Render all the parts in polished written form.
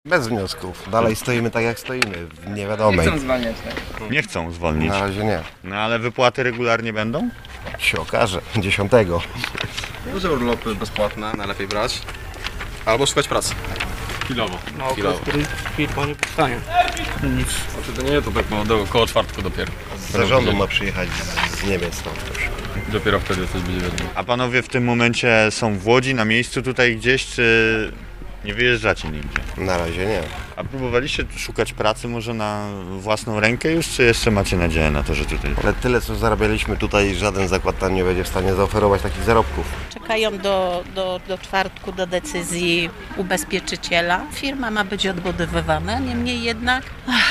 Bez wniosków. Dalej stoimy tak jak stoimy, w niewiadomej. Nie chcą zwalniać, tak? Nie chcą zwolnić. Na razie nie. No ale wypłaty regularnie będą? Się okaże. 10. Duże urlopy bezpłatne, najlepiej brać. Albo szukać pracy. Chwilowo. Na okres, który firma nie powstanie. Nic. Znaczy to nie, to tak no, około czwartku dopiero. Z zarządu ma przyjechać z Niemiec tam też. Dopiero wtedy coś będzie wiadomo. A panowie w tym momencie są w Łodzi, na miejscu tutaj gdzieś, czy nie wyjeżdżacie nigdzie? Na razie nie. A próbowaliście szukać pracy może na własną rękę już, czy jeszcze macie nadzieję na to, że tutaj... Ale tyle co zarabialiśmy tutaj, żaden zakład nam nie będzie w stanie zaoferować takich zarobków. Czekają do czwartku do decyzji ubezpieczyciela. Firma ma być odbudowywana, niemniej jednak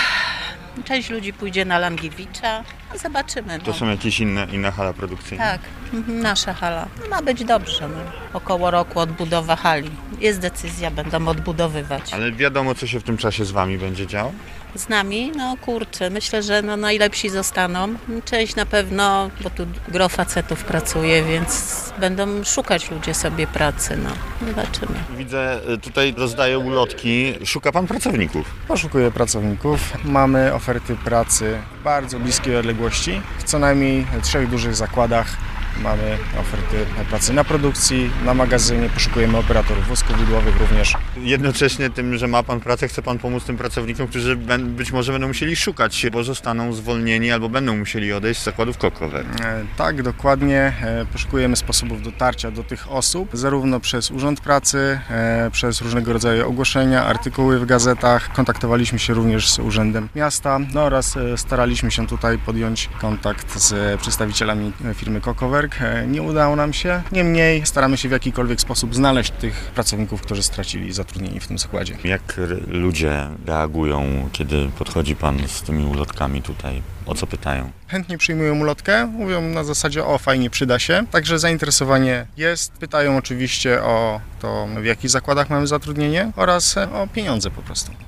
część ludzi pójdzie na Langiewicza. Zobaczymy. To są jakieś inne hala produkcyjne? Tak, nasza hala. No, ma być dobrze. No. Około roku odbudowa hali. Jest decyzja, będą odbudowywać. Ale wiadomo, co się w tym czasie z wami będzie działo? Z nami, no kurczę, myślę, że najlepsi zostaną. Część na pewno, bo tu gro facetów pracuje, więc będą szukać ludzie sobie pracy, no. Zobaczymy. Widzę, tutaj rozdaję ulotki. Szuka pan pracowników? Poszukuję pracowników. Mamy oferty pracy w bardzo bliskiej odległości. W co najmniej 3 dużych zakładach mamy oferty pracy na produkcji, na magazynie. Poszukujemy operatorów wózków widłowych również. Jednocześnie tym, że ma pan pracę, chce pan pomóc tym pracownikom, którzy być może będą musieli szukać, bo zostaną zwolnieni albo będą musieli odejść z zakładów Kokower. Tak, dokładnie. Poszukujemy sposobów dotarcia do tych osób, zarówno przez Urząd Pracy, przez różnego rodzaju ogłoszenia, artykuły w gazetach. Kontaktowaliśmy się również z Urzędem Miasta oraz staraliśmy się tutaj podjąć kontakt z przedstawicielami firmy Kokower. Nie udało nam się, niemniej staramy się w jakikolwiek sposób znaleźć tych pracowników, którzy stracili zatrudnienie w tym zakładzie. Jak ludzie reagują, kiedy podchodzi pan z tymi ulotkami tutaj? O co pytają? Chętnie przyjmują ulotkę, mówią na zasadzie o fajnie, przyda się. Także zainteresowanie jest. Pytają oczywiście o to, w jakich zakładach mamy zatrudnienie oraz o pieniądze po prostu.